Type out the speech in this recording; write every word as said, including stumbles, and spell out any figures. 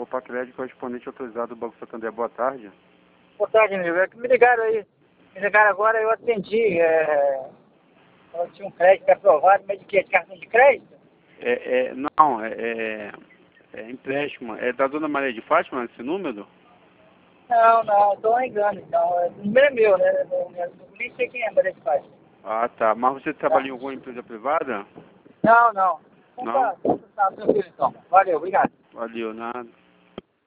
Copa Crédito, correspondente autorizado do Banco Santander. Boa tarde. Boa tarde, amigo. É que me ligaram aí. Me ligaram agora, eu atendi. É... Eu tinha um crédito aprovado, mas de quê? De cartão de crédito? É, é, não, é, é, é empréstimo. É da Dona Maria de Fátima esse número? Não, não, estou engano, então. O número é meu, né? Eu, eu, eu nem sei quem é, mas ele faz. Ah, tá. Mas você trabalha Tá. em alguma empresa privada? Não, não. Então Não? tá, tá tranquilo então. Valeu, obrigado. Valeu, nada.